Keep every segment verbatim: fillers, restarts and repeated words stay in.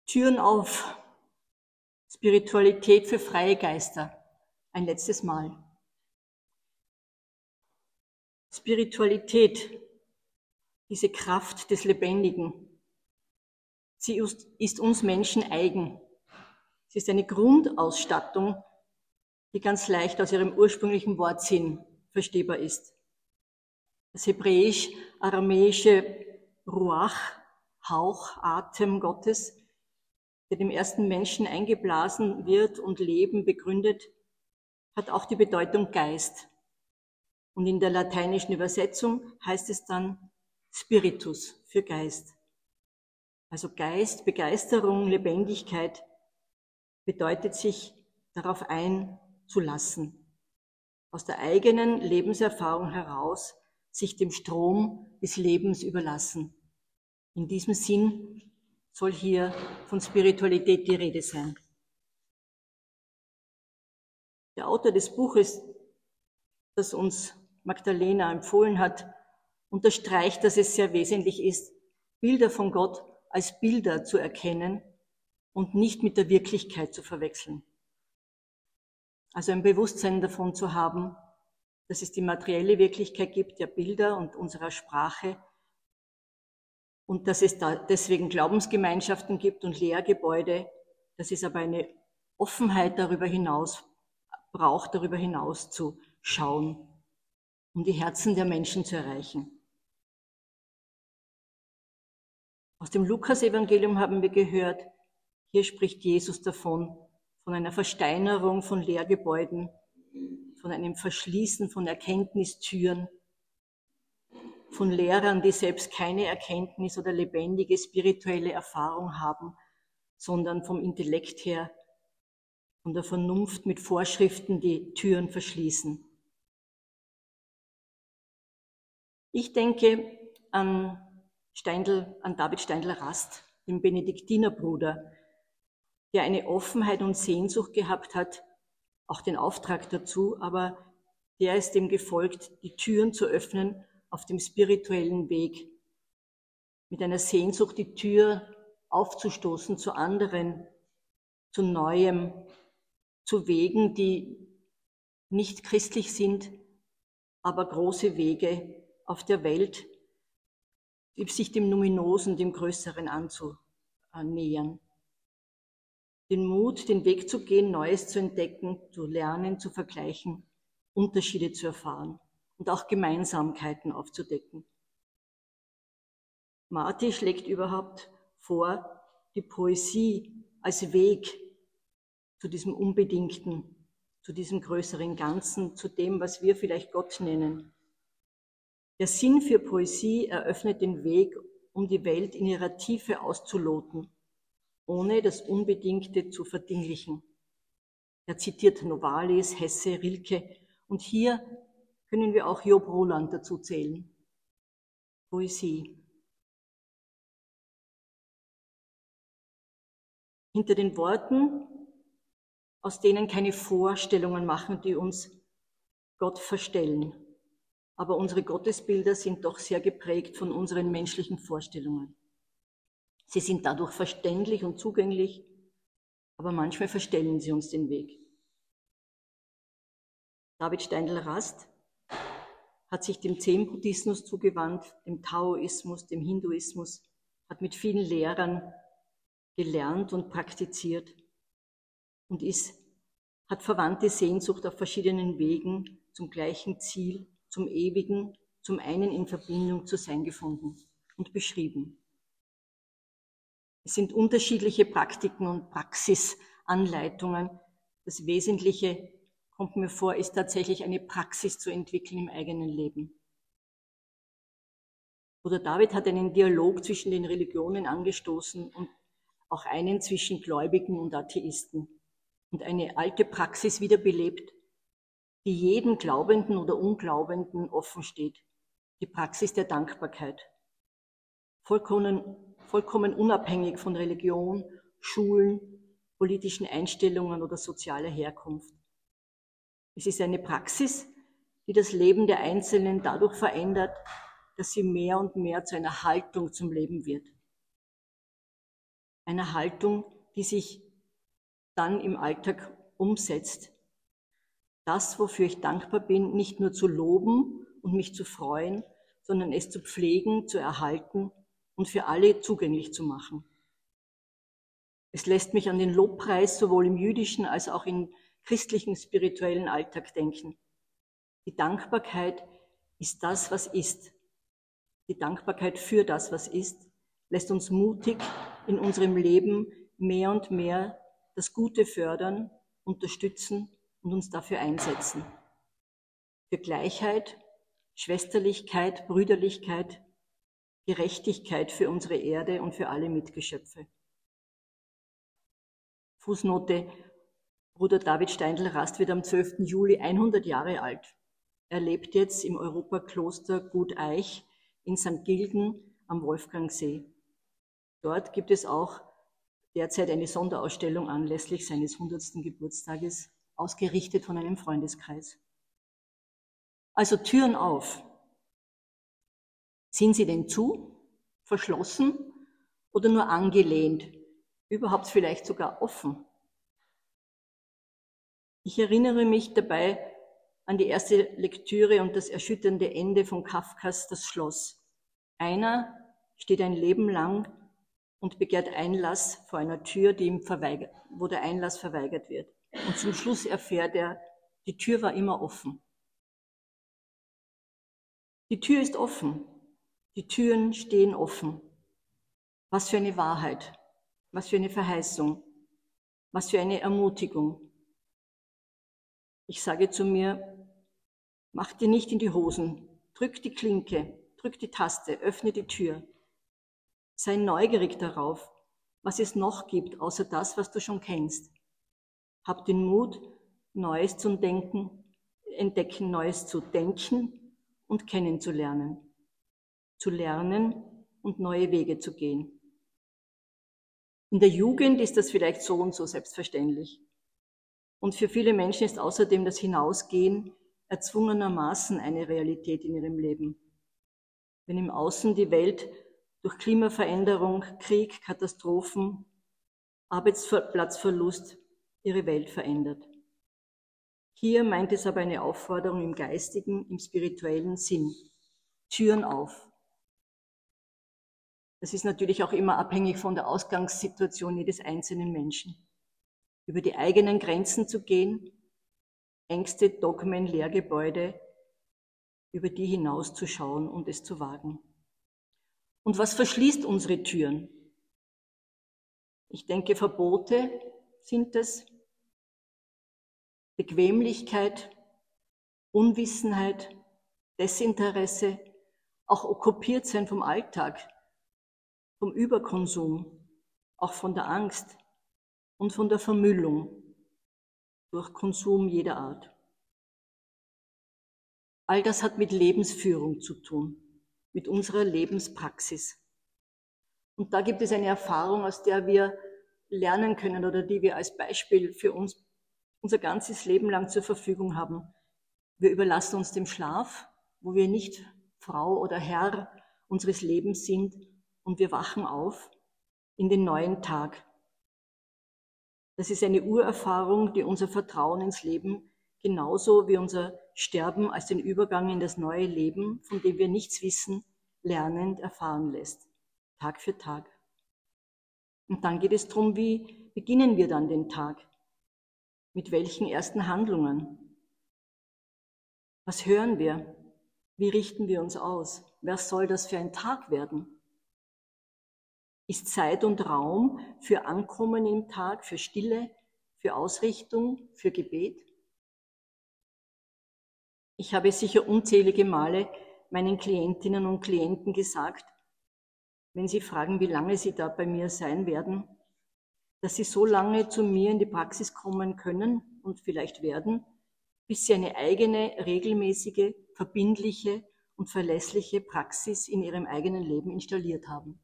Türen auf. Spiritualität für freie Geister. Ein letztes Mal. Spiritualität, diese Kraft des Lebendigen, sie ist uns Menschen eigen. Sie ist eine Grundausstattung, die ganz leicht aus ihrem ursprünglichen Wortsinn verstehbar ist. Das hebräisch-aramäische Ruach, Hauch, Atem Gottes, der dem ersten Menschen eingeblasen wird und Leben begründet, hat auch die Bedeutung Geist. Und in der lateinischen Übersetzung heißt es dann Spiritus für Geist. Also Geist, Begeisterung, Lebendigkeit bedeutet sich darauf einzulassen, aus der eigenen Lebenserfahrung heraus sich dem Strom des Lebens überlassen. In diesem Sinn soll hier von Spiritualität die Rede sein. Der Autor des Buches, das uns Magdalena empfohlen hat, unterstreicht, dass es sehr wesentlich ist, Bilder von Gott als Bilder zu erkennen und nicht mit der Wirklichkeit zu verwechseln. Also ein Bewusstsein davon zu haben, dass es die materielle Wirklichkeit gibt, der Bilder und unserer Sprache, und dass es da deswegen Glaubensgemeinschaften gibt und Lehrgebäude, dass es aber eine Offenheit darüber hinaus braucht, darüber hinaus zu schauen, um die Herzen der Menschen zu erreichen. Aus dem Lukas-Evangelium haben wir gehört, hier spricht Jesus davon, von einer Versteinerung von Lehrgebäuden, von einem Verschließen von Erkenntnistüren, von Lehrern, die selbst keine Erkenntnis oder lebendige spirituelle Erfahrung haben, sondern vom Intellekt her, von der Vernunft mit Vorschriften die Türen verschließen. Ich denke an Steindl, an David Steindl-Rast, den Benediktinerbruder, der eine Offenheit und Sehnsucht gehabt hat, auch den Auftrag dazu, aber der ist dem gefolgt, die Türen zu öffnen auf dem spirituellen Weg, mit einer Sehnsucht die Tür aufzustoßen zu anderen, zu Neuem, zu Wegen, die nicht christlich sind, aber große Wege auf der Welt, sich dem Luminosen, dem Größeren anzunähern. Den Mut, den Weg zu gehen, Neues zu entdecken, zu lernen, zu vergleichen, Unterschiede zu erfahren und auch Gemeinsamkeiten aufzudecken. Marti schlägt überhaupt vor, die Poesie als Weg zu diesem Unbedingten, zu diesem größeren Ganzen, zu dem, was wir vielleicht Gott nennen. Der Sinn für Poesie eröffnet den Weg, um die Welt in ihrer Tiefe auszuloten, ohne das Unbedingte zu verdinglichen. Er zitiert Novalis, Hesse, Rilke, und hier können wir auch Job Roland dazu zählen. Poesie. Hinter den Worten, aus denen keine Vorstellungen machen, die uns Gott verstellen. Aber unsere Gottesbilder sind doch sehr geprägt von unseren menschlichen Vorstellungen. Sie sind dadurch verständlich und zugänglich, aber manchmal verstellen sie uns den Weg. David Steindl-Rast hat sich dem Zen-Buddhismus zugewandt, dem Taoismus, dem Hinduismus, hat mit vielen Lehrern gelernt und praktiziert und ist, hat verwandte Sehnsucht auf verschiedenen Wegen zum gleichen Ziel, zum Ewigen, zum einen in Verbindung zu sein gefunden und beschrieben. Es sind unterschiedliche Praktiken und Praxisanleitungen. Das Wesentliche, kommt mir vor, ist tatsächlich eine Praxis zu entwickeln im eigenen Leben. Bruder David hat einen Dialog zwischen den Religionen angestoßen und auch einen zwischen Gläubigen und Atheisten und eine alte Praxis wiederbelebt, die jedem Glaubenden oder Unglaubenden offen steht, die Praxis der Dankbarkeit. Vollkommen, vollkommen unabhängig von Religion, Schulen, politischen Einstellungen oder sozialer Herkunft. Es ist eine Praxis, die das Leben der Einzelnen dadurch verändert, dass sie mehr und mehr zu einer Haltung zum Leben wird. einer Haltung, die sich dann im Alltag umsetzt. Das, wofür ich dankbar bin, nicht nur zu loben und mich zu freuen, sondern es zu pflegen, zu erhalten und für alle zugänglich zu machen. Es lässt mich an den Lobpreis sowohl im jüdischen als auch im christlichen spirituellen Alltag denken. Die Dankbarkeit ist das, was ist. Die Dankbarkeit für das, was ist, lässt uns mutig in unserem Leben mehr und mehr das Gute fördern, unterstützen und uns dafür einsetzen. Für Gleichheit, Schwesterlichkeit, Brüderlichkeit, Gerechtigkeit für unsere Erde und für alle Mitgeschöpfe. Fußnote: Bruder David Steindl-Rast wird am zwölften Juli hundert Jahre alt. Er lebt jetzt im Europakloster Gut Eich in Sankt Gilgen am Wolfgangsee. Dort gibt es auch derzeit eine Sonderausstellung anlässlich seines hundertsten Geburtstages, ausgerichtet von einem Freundeskreis. Also Türen auf. Sind sie denn zu, verschlossen oder nur angelehnt, überhaupt vielleicht sogar offen? Ich erinnere mich dabei an die erste Lektüre und das erschütternde Ende von Kafkas Das Schloss. Einer steht ein Leben lang und begehrt Einlass vor einer Tür, die ihm verweigert, wo der Einlass verweigert wird. Und zum Schluss erfährt er, die Tür war immer offen. Die Tür ist offen. Die Türen stehen offen. Was für eine Wahrheit, was für eine Verheißung, was für eine Ermutigung. Ich sage zu mir, mach dir nicht in die Hosen, drück die Klinke, drück die Taste, öffne die Tür. Sei neugierig darauf, was es noch gibt, außer das, was du schon kennst. Hab den Mut, Neues zu denken, entdecken, Neues zu denken und kennenzulernen. Zu lernen und neue Wege zu gehen. In der Jugend ist das vielleicht so und so selbstverständlich. Und für viele Menschen ist außerdem das Hinausgehen erzwungenermaßen eine Realität in ihrem Leben. Wenn im Außen die Welt durch Klimaveränderung, Krieg, Katastrophen, Arbeitsplatzverlust ihre Welt verändert. Hier meint es aber eine Aufforderung im geistigen, im spirituellen Sinn. Türen auf. Das ist natürlich auch immer abhängig von der Ausgangssituation jedes einzelnen Menschen. Über die eigenen Grenzen zu gehen, Ängste, Dogmen, Lehrgebäude, über die hinauszuschauen und es zu wagen. Und was verschließt unsere Türen? Ich denke, Verbote sind es, Bequemlichkeit, Unwissenheit, Desinteresse, auch okkupiert sein vom Alltag, vom Überkonsum, auch von der Angst und von der Vermüllung durch Konsum jeder Art. All das hat mit Lebensführung zu tun, mit unserer Lebenspraxis. Und da gibt es eine Erfahrung, aus der wir lernen können oder die wir als Beispiel für uns unser ganzes Leben lang zur Verfügung haben. Wir überlassen uns dem Schlaf, wo wir nicht Frau oder Herr unseres Lebens sind, und wir wachen auf in den neuen Tag. Das ist eine Urerfahrung, die unser Vertrauen ins Leben genauso wie unser Sterben als den Übergang in das neue Leben, von dem wir nichts wissen, lernend erfahren lässt, Tag für Tag. Und dann geht es darum, wie beginnen wir dann den Tag? Mit welchen ersten Handlungen? Was hören wir? Wie richten wir uns aus? Was soll das für ein Tag werden? Ist Zeit und Raum für Ankommen im Tag, für Stille, für Ausrichtung, für Gebet? Ich habe sicher unzählige Male meinen Klientinnen und Klienten gesagt, wenn sie fragen, wie lange sie da bei mir sein werden, dass sie so lange zu mir in die Praxis kommen können und vielleicht werden, bis sie eine eigene, regelmäßige, verbindliche und verlässliche Praxis in ihrem eigenen Leben installiert haben.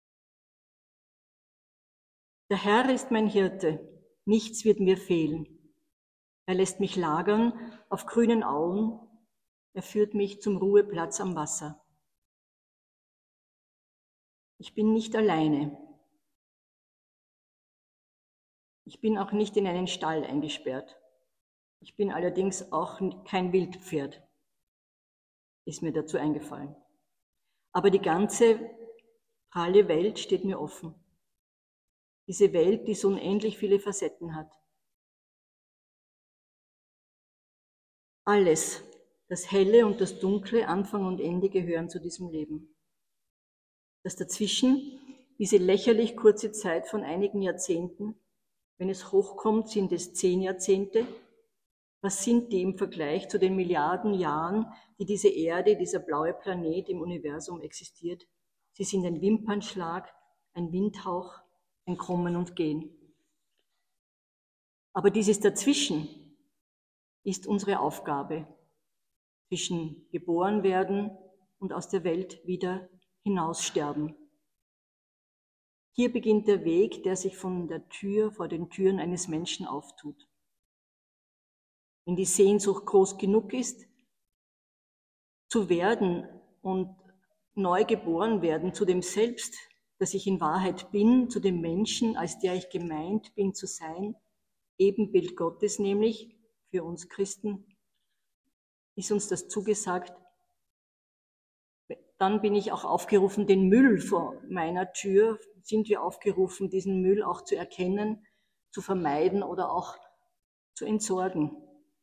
Der Herr ist mein Hirte, nichts wird mir fehlen. Er lässt mich lagern auf grünen Auen, er führt mich zum Ruheplatz am Wasser. Ich bin nicht alleine. Ich bin auch nicht in einen Stall eingesperrt. Ich bin allerdings auch kein Wildpferd, ist mir dazu eingefallen. Aber die ganze pralle Welt steht mir offen. Diese Welt, die so unendlich viele Facetten hat. Alles, das Helle und das Dunkle, Anfang und Ende gehören zu diesem Leben. Das dazwischen, diese lächerlich kurze Zeit von einigen Jahrzehnten, wenn es hochkommt, sind es zehn Jahrzehnte. Was sind die im Vergleich zu den Milliarden Jahren, die diese Erde, dieser blaue Planet im Universum existiert? Sie sind ein Wimpernschlag, ein Windhauch, ein Kommen und Gehen. Aber dieses Dazwischen ist unsere Aufgabe, zwischen geboren werden und aus der Welt wieder hinaussterben. Hier beginnt der Weg, der sich von der Tür, vor den Türen eines Menschen auftut. Wenn die Sehnsucht groß genug ist, zu werden und neu geboren werden zu dem Selbst, das ich in Wahrheit bin, zu dem Menschen, als der ich gemeint bin zu sein, Ebenbild Gottes nämlich, für uns Christen, ist uns das zugesagt. Dann bin ich auch aufgerufen, den Müll vor meiner Tür, sind wir aufgerufen, diesen Müll auch zu erkennen, zu vermeiden oder auch zu entsorgen.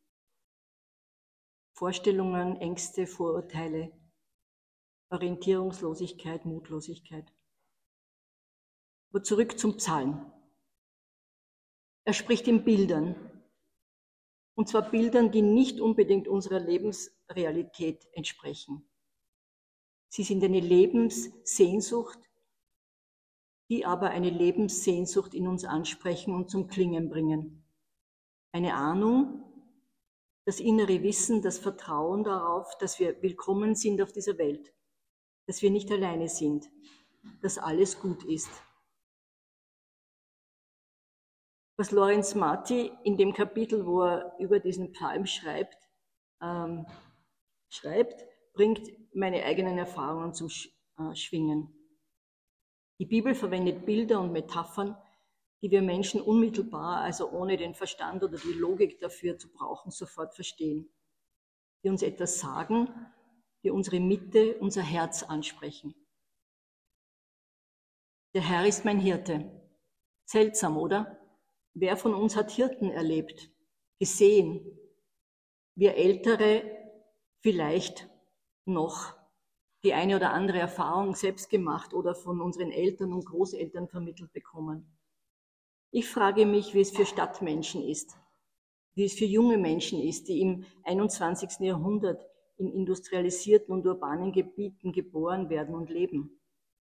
Vorstellungen, Ängste, Vorurteile, Orientierungslosigkeit, Mutlosigkeit. Aber zurück zum Psalm. Er spricht in Bildern. Und zwar Bildern, die nicht unbedingt unserer Lebensrealität entsprechen. Sie sind eine Lebenssehnsucht, die aber eine Lebenssehnsucht in uns ansprechen und zum Klingen bringen. Eine Ahnung, das innere Wissen, das Vertrauen darauf, dass wir willkommen sind auf dieser Welt, dass wir nicht alleine sind, dass alles gut ist. Was Lorenz Marty in dem Kapitel, wo er über diesen Psalm schreibt, ähm, schreibt, bringt meine eigenen Erfahrungen zum Schwingen. Die Bibel verwendet Bilder und Metaphern, die wir Menschen unmittelbar, also ohne den Verstand oder die Logik dafür zu brauchen, sofort verstehen, die uns etwas sagen, die unsere Mitte, unser Herz ansprechen. Der Herr ist mein Hirte. Seltsam, oder? Wer von uns hat Hirten erlebt, gesehen? Wir Ältere vielleicht noch die eine oder andere Erfahrung selbst gemacht oder von unseren Eltern und Großeltern vermittelt bekommen. Ich frage mich, wie es für Stadtmenschen ist, wie es für junge Menschen ist, die im einundzwanzigsten Jahrhundert in industrialisierten und urbanen Gebieten geboren werden und leben.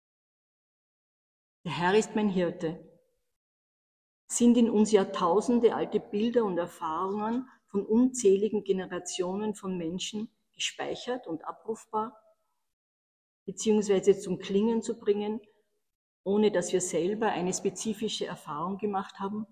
Der Herr ist mein Hirte. Sind in uns Jahrtausende alte Bilder und Erfahrungen von unzähligen Generationen von Menschen gespeichert und abrufbar, beziehungsweise zum Klingen zu bringen, ohne dass wir selber eine spezifische Erfahrung gemacht haben?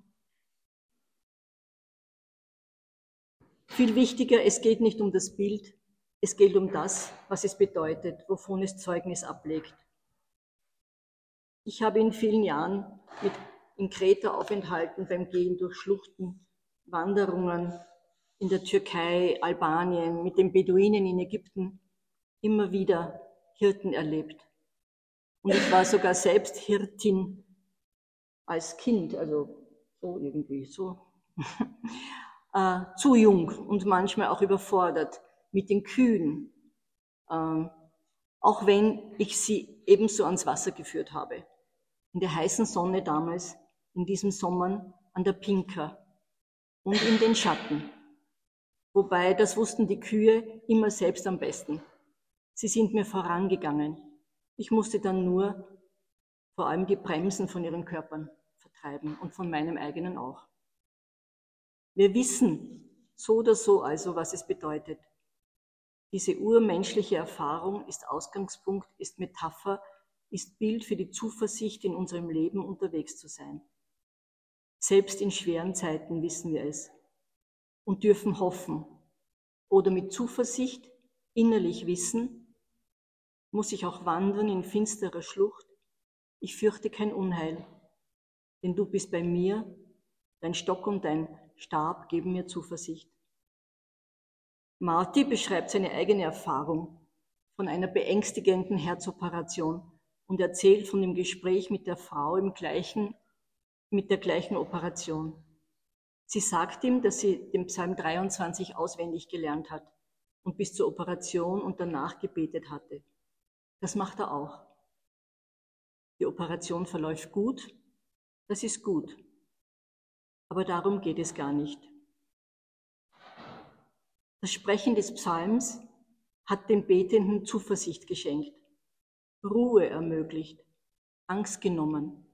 Viel wichtiger, es geht nicht um das Bild, es geht um das, was es bedeutet, wovon es Zeugnis ablegt. Ich habe in vielen Jahren mit, in Kreta aufenthalten, beim Gehen durch Schluchten, Wanderungen in der Türkei, Albanien, mit den Beduinen in Ägypten immer wieder Hirten erlebt. Und ich war sogar selbst Hirtin als Kind, also so irgendwie, so äh, zu jung und manchmal auch überfordert mit den Kühen, äh, auch wenn ich sie ebenso ans Wasser geführt habe. In der heißen Sonne damals, in diesem Sommer an der Pinka und in den Schatten. Wobei, das wussten die Kühe immer selbst am besten. Sie sind mir vorangegangen. Ich musste dann nur vor allem die Bremsen von ihren Körpern vertreiben und von meinem eigenen auch. Wir wissen so oder so also, was es bedeutet. Diese urmenschliche Erfahrung ist Ausgangspunkt, ist Metapher, ist Bild für die Zuversicht, in unserem Leben unterwegs zu sein. Selbst in schweren Zeiten wissen wir es und dürfen hoffen oder mit Zuversicht innerlich wissen, muss ich auch wandern in finsterer Schlucht. Ich fürchte kein Unheil, denn du bist bei mir, Dein Stock und dein Stab geben mir Zuversicht. Marty beschreibt seine eigene Erfahrung von einer beängstigenden Herzoperation und erzählt von dem Gespräch mit der Frau im gleichen, mit der gleichen Operation. Sie sagt ihm, dass sie den Psalm dreiundzwanzig auswendig gelernt hat und bis zur Operation und danach gebetet hatte. Das macht er auch. Die Operation verläuft gut, das ist gut. Aber darum geht es gar nicht. Das Sprechen des Psalms hat dem Betenden Zuversicht geschenkt, Ruhe ermöglicht, Angst genommen,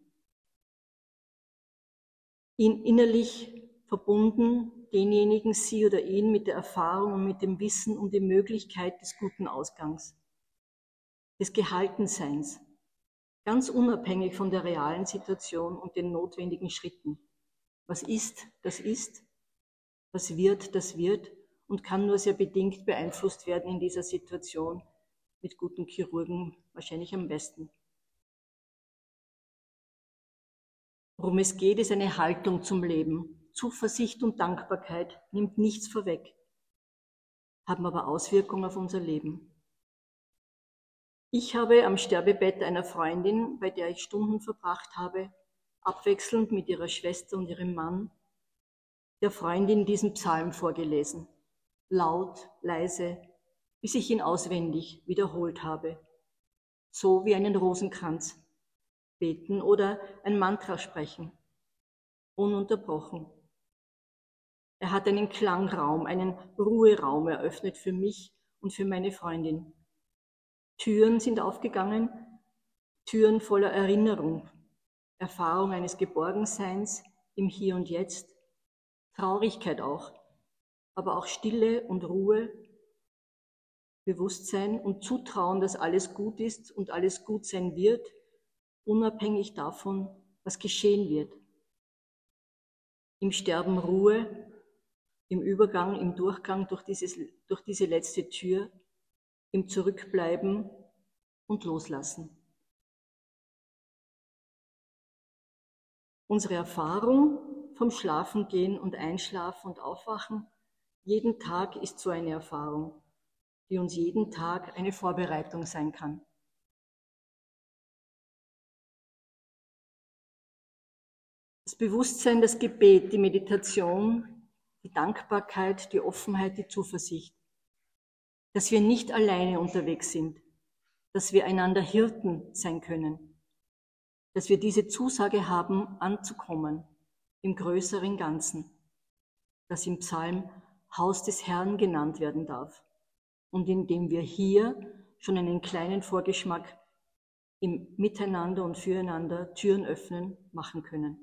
ihn innerlich verbunden, denjenigen, sie oder ihn, mit der Erfahrung und mit dem Wissen um die Möglichkeit des guten Ausgangs, des Gehaltenseins, ganz unabhängig von der realen Situation und den notwendigen Schritten. Was ist, das ist, was wird, das wird und kann nur sehr bedingt beeinflusst werden in dieser Situation, mit guten Chirurgen wahrscheinlich am besten. Worum es geht, ist eine Haltung zum Leben. Zuversicht und Dankbarkeit nimmt nichts vorweg, haben aber Auswirkungen auf unser Leben. Ich habe am Sterbebett einer Freundin, bei der ich Stunden verbracht habe, abwechselnd mit ihrer Schwester und ihrem Mann, der Freundin diesen Psalm vorgelesen, laut, leise, bis ich ihn auswendig wiederholt habe, so wie einen Rosenkranz beten oder ein Mantra sprechen, ununterbrochen. Er hat einen Klangraum, einen Ruheraum eröffnet für mich und für meine Freundin. Türen sind aufgegangen, Türen voller Erinnerung, Erfahrung eines Geborgenseins im Hier und Jetzt, Traurigkeit auch, aber auch Stille und Ruhe, Bewusstsein und Zutrauen, dass alles gut ist und alles gut sein wird, unabhängig davon, was geschehen wird. Im Sterben Ruhe, im Übergang, im Durchgang durch, dieses, durch diese letzte Tür, im Zurückbleiben und Loslassen. Unsere Erfahrung vom Schlafengehen und Einschlafen und Aufwachen jeden Tag ist so eine Erfahrung, die uns jeden Tag eine Vorbereitung sein kann. Das Bewusstsein, das Gebet, die Meditation, die Dankbarkeit, die Offenheit, die Zuversicht, dass wir nicht alleine unterwegs sind, dass wir einander Hirten sein können, dass wir diese Zusage haben, anzukommen im größeren Ganzen, das im Psalm Haus des Herrn genannt werden darf und in dem wir hier schon einen kleinen Vorgeschmack im Miteinander und Füreinander Türen öffnen, machen können.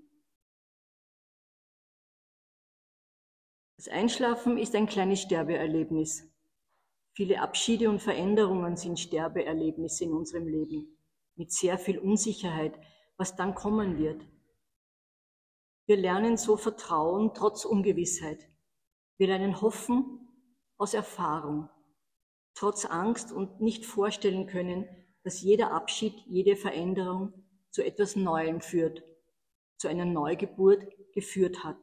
Das Einschlafen ist ein kleines Sterbeerlebnis. Viele Abschiede und Veränderungen sind Sterbeerlebnisse in unserem Leben, mit sehr viel Unsicherheit, was dann kommen wird. Wir lernen so Vertrauen trotz Ungewissheit. Wir lernen Hoffen aus Erfahrung, trotz Angst und nicht vorstellen können, dass jeder Abschied, jede Veränderung zu etwas Neuem führt, zu einer Neugeburt geführt hat.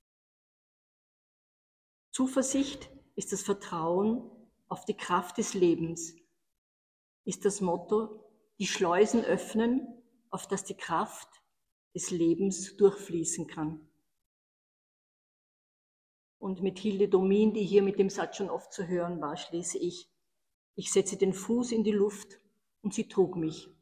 Zuversicht ist das Vertrauen auf die Kraft des Lebens, ist das Motto, die Schleusen öffnen, auf das die Kraft des Lebens durchfließen kann. Und mit Hilde Domin, die hier mit dem Satz schon oft zu hören war, schließe ich, ich setze den Fuß in die Luft und sie trug mich.